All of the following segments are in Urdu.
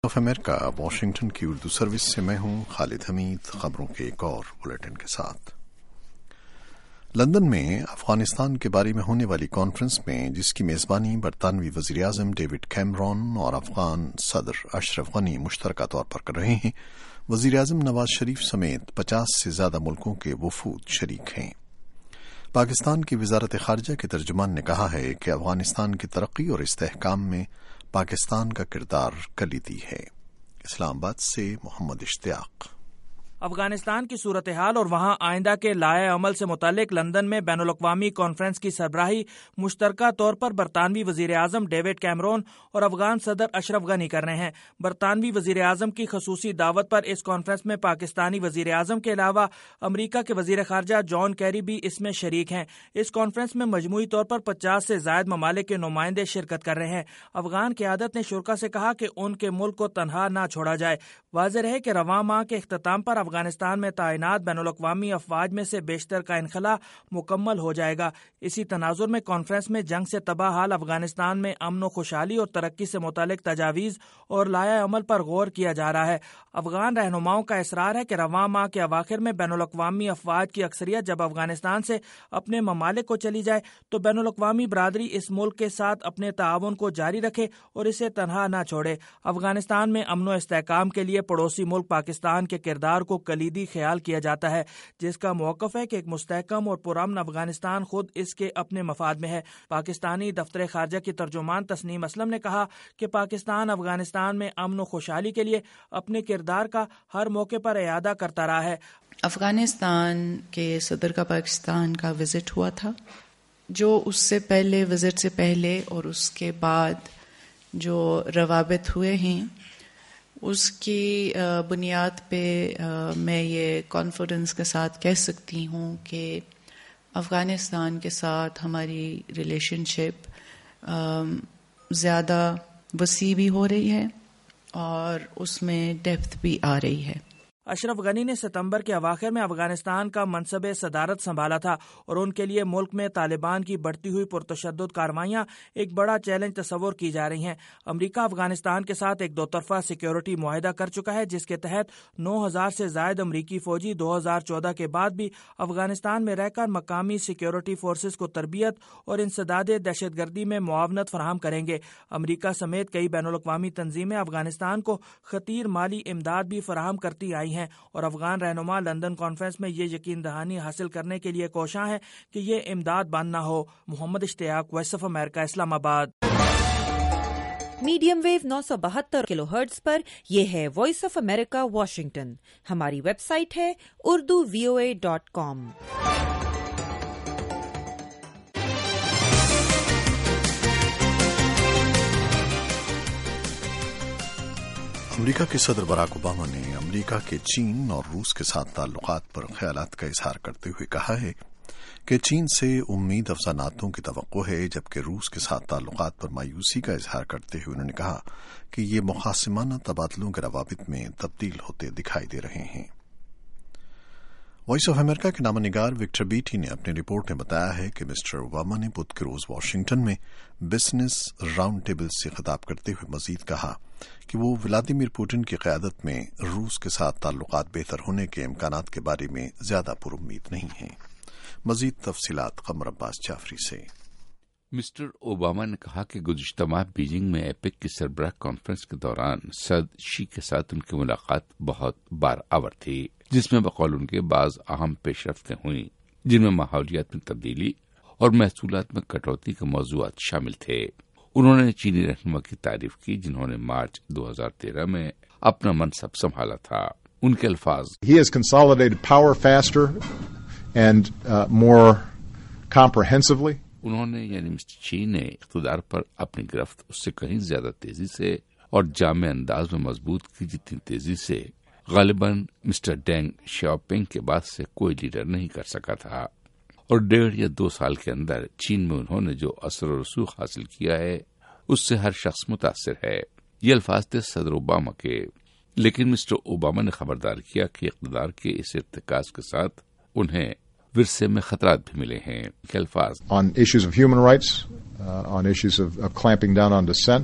آف امریکہ واشنگٹن کی اردو سروس سے میں ہوں خالد حمید۔ خبروں کے ایک اور بلیٹن کے ساتھ۔ لندن میں افغانستان کے بارے میں ہونے والی کانفرنس میں، جس کی میزبانی برطانوی وزیر اعظم ڈیوڈ کیمرون اور افغان صدر اشرف غنی مشترکہ طور پر کر رہے ہیں، وزیر اعظم نواز شریف سمیت 50 سے زیادہ ملکوں کے وفود شریک ہیں۔ پاکستان کی وزارت خارجہ کے ترجمان نے کہا ہے کہ افغانستان کی ترقی اور استحکام میں پاکستان کا کردار کلیدی ہے۔ اسلام آباد سے محمد اشتیاق۔ افغانستان کی صورتحال اور وہاں آئندہ کے لائحہ عمل سے متعلق لندن میں بین الاقوامی کانفرنس کی سربراہی مشترکہ طور پر برطانوی وزیر اعظم ڈیوڈ کیمرون اور افغان صدر اشرف غنی کر رہے ہیں۔ برطانوی وزیر اعظم کی خصوصی دعوت پر اس کانفرنس میں پاکستانی وزیر اعظم کے علاوہ امریکہ کے وزیر خارجہ جان کیری بھی اس میں شریک ہیں۔ اس کانفرنس میں مجموعی طور پر 50 سے زائد ممالک کے نمائندے شرکت کر رہے ہیں۔ افغان قیادت نے شرکاء سے کہا کہ ان کے ملک کو تنہا نہ چھوڑا جائے۔ واضح رہے کہ رواں ماہ کے اختتام پر افغانستان میں تعینات بین الاقوامی افواج میں سے بیشتر کا انخلا مکمل ہو جائے گا۔ اسی تناظر میں کانفرنس میں جنگ سے تباہ حال افغانستان میں امن و خوشحالی اور ترقی سے متعلق تجاویز اور لائحہ عمل پر غور کیا جا رہا ہے۔ افغان رہنماؤں کا اصرار ہے کہ رواں ماہ کے اواخر میں بین الاقوامی افواج کی اکثریت جب افغانستان سے اپنے ممالک کو چلی جائے تو بین الاقوامی برادری اس ملک کے ساتھ اپنے تعاون کو جاری رکھے اور اسے تنہا نہ چھوڑے۔ افغانستان میں امن و استحکام کے لیے پڑوسی ملک پاکستان کے کردار کو کلیدی خیال کیا جاتا ہے، جس کا موقف ہے کہ ایک مستحکم اور پرامن افغانستان خود اس کے اپنے مفاد میں ہے۔ پاکستانی دفتر خارجہ کی ترجمان تسنیم اسلم نے کہا کہ پاکستان افغانستان میں امن و خوشحالی کے لیے اپنے کردار کا ہر موقع پر اعادہ کرتا رہا ہے۔ افغانستان کے صدر کا پاکستان کا وزٹ ہوا تھا، جو اس سے پہلے وزٹ سے پہلے اور اس کے بعد جو روابط ہوئے ہیں اس کی بنیاد پہ میں یہ کانفیڈنس کے ساتھ کہہ سکتی ہوں کہ افغانستان کے ساتھ ہماری ریلیشن شپ زیادہ وسیع بھی ہو رہی ہے اور اس میں ڈیپتھ بھی آ رہی ہے۔ اشرف غنی نے ستمبر کے اواخر میں افغانستان کا منصب صدارت سنبھالا تھا اور ان کے لیے ملک میں طالبان کی بڑھتی ہوئی پرتشدد کارروائیاں ایک بڑا چیلنج تصور کی جا رہی ہیں۔ امریکہ افغانستان کے ساتھ ایک دو طرفہ سیکیورٹی معاہدہ کر چکا ہے، جس کے تحت 9000 سے زائد امریکی فوجی 2014 کے بعد بھی افغانستان میں رہ کر مقامی سیکیورٹی فورسز کو تربیت اور انسداد دہشت گردی میں معاونت فراہم کریں گے۔ امریکہ سمیت کئی بین الاقوامی تنظیمیں افغانستان کو خطیر مالی امداد بھی فراہم کرتی آئی ہیں اور افغان رہنما لندن کانفرنس میں یہ یقین دہانی حاصل کرنے کے لیے کوشاں ہیں کہ یہ امداد بند نہ ہو۔ محمد اشتیاق، voice of America, Islamabad. Medium wave 972 kilohertz پر یہ ہے وائس آف امریکہ واشنگٹن۔ ہماری ویب سائٹ ہے urduvoa.com۔ امریکہ کے صدر باراک اوباما نے امریکہ کے چین اور روس کے ساتھ تعلقات پر خیالات کا اظہار کرتے ہوئے کہا ہے کہ چین سے امید افزا نعتوں کی توقع ہے، جبکہ روس کے ساتھ تعلقات پر مایوسی کا اظہار کرتے ہوئے انہوں نے کہا کہ یہ مخاصمانہ تبادلوں کے روابط میں تبدیل ہوتے دکھائی دے رہے ہیں۔ وائس آف امریکہ کے نامہ نگار وکٹر بیٹی نے اپنی رپورٹ میں بتایا ہے کہ مسٹر اوباما نے بدھ کے روز واشنگٹن میں بزنس راؤنڈ ٹیبل سے خطاب کرتے ہوئے مزید کہا کہ وہ ولادیمیر پوٹن کی قیادت میں روس کے ساتھ تعلقات بہتر ہونے کے امکانات کے بارے میں زیادہ پر امید نہیں ہیں۔ مزید تفصیلات قمر عباس جعفری سے۔ مسٹر اوباما نے کہا کہ گزشتہ ماہ بیجنگ میں ایپک کی سربراہ کانفرنس کے دوران صدر شی کے ساتھ ان کی ملاقات بہت بارآور تھی، جس میں بقول ان کے بعض اہم پیش رفتیں ہوئیں، جن میں ماحولیات میں تبدیلی اور محصولات میں کٹوتی کے موضوعات شامل تھے۔ انہوں نے چینی رہنما کی تعریف کی جنہوں نے مارچ 2013 میں اپنا منصب سنبھالا تھا۔ ان کے الفاظ: He has consolidated power faster and more comprehensively. انہوں نے یعنی مسٹر چین نے اقتدار پر اپنی گرفت اس سے کہیں زیادہ تیزی سے اور جامع انداز میں مضبوط کی جتنی تیزی سے غالباً مسٹر ڈینگ شیاؤپنگ کے بعد سے کوئی لیڈر نہیں کر سکا تھا، اور 1.5 یا 2 سال کے اندر چین میں انہوں نے جو اثر و رسوخ حاصل کیا ہے اس سے ہر شخص متاثر ہے۔ یہ الفاظ تھے صدر اوباما کے، لیکن مسٹر اوباما نے خبردار کیا کہ اقتدار کے اس ارتکاز کے ساتھ انہیں ورثے میں خطرات بھی ملے ہیں۔ کے الفاظ: On issues of human rights, on issues of clamping down on dissent,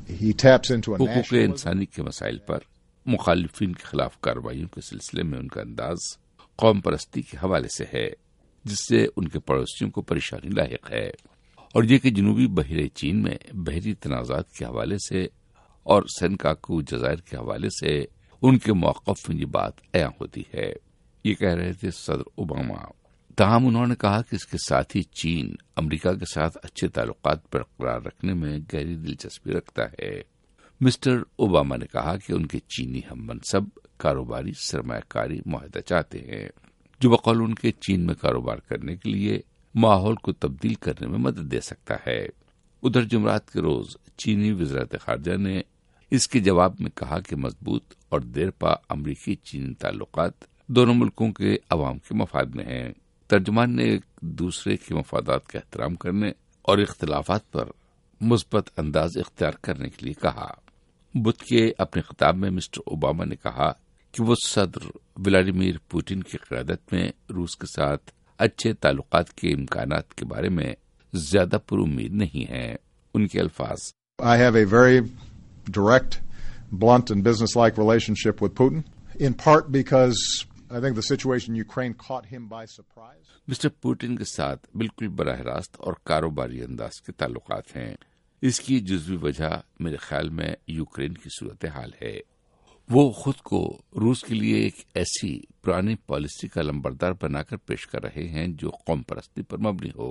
He taps into a حقوق nationalism. انسانی کے مسائل پر مخالفین کے خلاف کارروائیوں کے سلسلے میں ان کا انداز قوم پرستی کے حوالے سے ہے، جس سے ان کے پڑوسیوں کو پریشانی لاحق ہے، اور یہ کہ جنوبی بحیرہ چین میں بحری تنازعات کے حوالے سے اور سینکاکو جزائر کے حوالے سے ان کے موقف میں یہ بات عیاں ہوتی ہے۔ یہ کہہ رہے تھے صدر اوباما۔ تاہم انہوں نے کہا کہ اس کے ساتھ ہی چین امریکہ کے ساتھ اچھے تعلقات برقرار رکھنے میں گہری دلچسپی رکھتا ہے۔ مسٹر اوباما نے کہا کہ ان کے چینی ہم منصب کاروباری سرمایہ کاری معاہدہ چاہتے ہیں جو بقول ان کے چین میں کاروبار کرنے کے لیے ماحول کو تبدیل کرنے میں مدد دے سکتا ہے۔ ادھر جمعرات کے روز چینی وزارت خارجہ نے اس کے جواب میں کہا کہ مضبوط اور دیرپا امریکی چینی تعلقات دونوں ملکوں کے عوام کے مفاد میں ہیں۔ ترجمان نے ایک دوسرے کے مفادات کا احترام کرنے اور اختلافات پر مثبت انداز اختیار کرنے کے لیے کہا۔ بدھ کے اپنے خطاب میں مسٹر اوباما نے کہا کہ وہ صدر ولادیمیر پوٹن کی قیادت میں روس کے ساتھ اچھے تعلقات کے امکانات کے بارے میں زیادہ پر امید نہیں ہیں۔ ان کے الفاظ: I have a very direct, blunt, and business-like relationship with Putin, in part because I think the situation in Ukraine caught him by surprise. Mister Putin کے ساتھ بالکل براہ راست اور کاروباری انداز کے تعلقات ہیں۔ اس کی جزوی وجہ میرے خیال میں یوکرین کی صورتحال ہے۔ وہ خود کو روس کے لیے ایک ایسی پرانی پالیسی کا لمبردار بنا کر پیش کر رہے ہیں جو قوم پرستی پر مبنی ہو،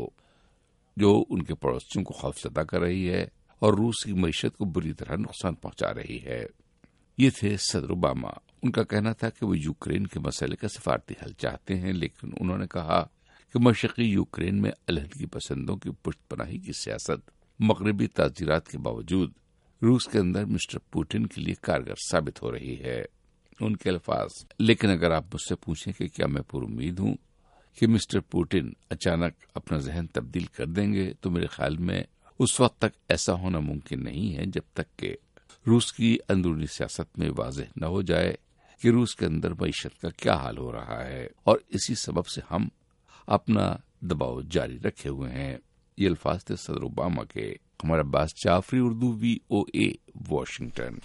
جو ان کے پڑوسیوں کو خوفزدہ کر رہی ہے اور روس کی معیشت کو بری طرح نقصان پہنچا رہی ہے۔ یہ تھے صدر اوباما۔ ان کا کہنا تھا کہ وہ یوکرین کے مسئلے کا سفارتی حل چاہتے ہیں، لیکن انہوں نے کہا کہ مشرقی یوکرین میں علیحدگی پسندوں کی پشت پناہی کی سیاست مغربی تعزیرات کے باوجود روس کے اندر مسٹر پوٹن کے لیے کارگر ثابت ہو رہی ہے۔ ان کے الفاظ: لیکن اگر آپ مجھ سے پوچھیں کہ کیا میں پر امید ہوں کہ مسٹر پوٹن اچانک اپنا ذہن تبدیل کر دیں گے، تو میرے خیال میں اس وقت تک ایسا ہونا ممکن نہیں ہے جب تک کہ روس کی اندرونی سیاست میں واضح نہ ہو جائے کہ روس کے اندر معیشت کا کیا حال ہو رہا ہے، اور اسی سبب سے ہم اپنا دباؤ جاری رکھے ہوئے ہیں۔ یہ الفاظ تھے صدر اوباما کے۔ ہمارا عباس جعفری، اردو VOA واشنگٹن۔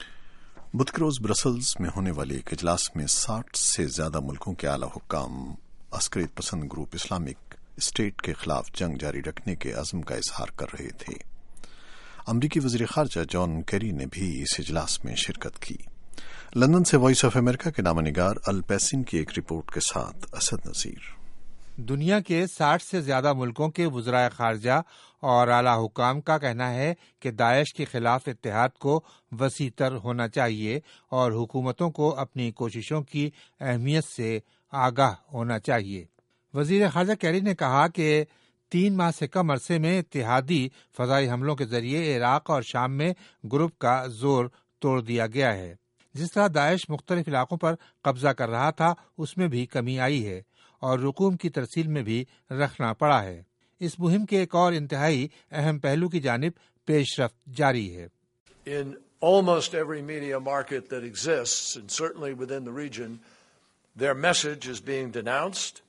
بدھ کے روز برسلز میں ہونے والے ایک اجلاس میں 60 سے زیادہ ملکوں کے اعلی حکام عسکریت پسند گروپ اسلامک اسٹیٹ کے خلاف جنگ جاری رکھنے کے عزم کا اظہار کر رہے تھے۔ امریکی وزیر خارجہ جان کیری نے بھی اس اجلاس میں شرکت کی۔ لندن سے وائس آف امریکہ کے نامہ نگار الپیسن کی ایک رپورٹ کے ساتھ اسد نذیر۔ دنیا کے 60 سے زیادہ ملکوں کے وزرائے خارجہ اور اعلیٰ حکام کا کہنا ہے کہ داعش کے خلاف اتحاد کو وسیع تر ہونا چاہیے اور حکومتوں کو اپنی کوششوں کی اہمیت سے آگاہ ہونا چاہیے۔ وزیر خارجہ کیری نے کہا کہ 3 ماہ سے کم عرصے میں اتحادی فضائی حملوں کے ذریعے عراق اور شام میں گروپ کا زور توڑ دیا گیا ہے۔ جس طرح داعش مختلف علاقوں پر قبضہ کر رہا تھا، اس میں بھی کمی آئی ہے اور رقوم کی ترسیل میں بھی رکھنا پڑا ہے۔ اس مہم کے ایک اور انتہائی اہم پہلو کی جانب پیش رفت جاری ہے۔ In almost every media market that exists, and certainly within the region, their message is being denounced,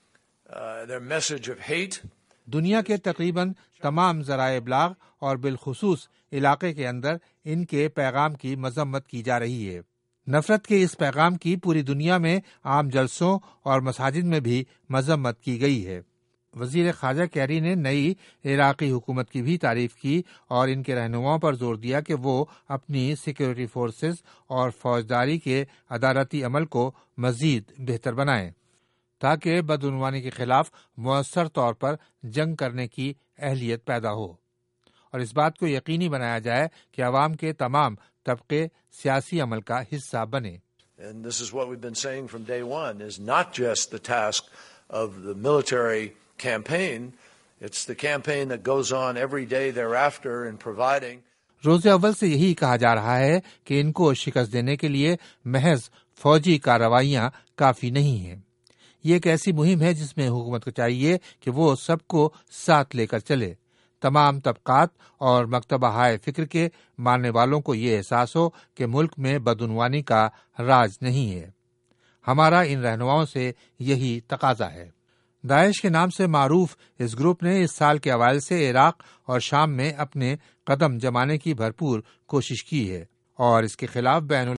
their message of hate. دنیا کے تقریباً تمام ذرائع ابلاغ اور بالخصوص علاقے کے اندر ان کے پیغام کی مذمت کی جا رہی ہے۔ نفرت کے اس پیغام کی پوری دنیا میں عام جلسوں اور مساجد میں بھی مذمت کی گئی ہے۔ وزیر خارجہ کیری نے نئی عراقی حکومت کی بھی تعریف کی اور ان کے رہنماؤں پر زور دیا کہ وہ اپنی سیکورٹی فورسز اور فوجداری کے عدالتی عمل کو مزید بہتر بنائیں تاکہ بدعنوانی کے خلاف مؤثر طور پر جنگ کرنے کی اہلیت پیدا ہو، اور اس بات کو یقینی بنایا جائے کہ عوام کے تمام طبقے سیاسی عمل کا حصہ بنے۔ And this is what we've been saying from day one, is not just the task of the military campaign, it's the campaign that goes on every day thereafter in providing. روز اول سے یہی کہا جا رہا ہے کہ ان کو شکست دینے کے لیے محض فوجی کارروائیاں کافی نہیں ہیں۔ یہ ایک ایسی مہم ہے جس میں حکومت کو چاہیے کہ وہ سب کو ساتھ لے کر چلے، تمام طبقات اور مکتبہ ہائے فکر کے ماننے والوں کو یہ احساس ہو کہ ملک میں بدعنوانی کا راج نہیں ہے۔ ہمارا ان رہنماؤں سے یہی تقاضا ہے۔ داعش کے نام سے معروف اس گروپ نے اس سال کے اوائل سے عراق اور شام میں اپنے قدم جمانے کی بھرپور کوشش کی ہے اور اس کے خلاف بین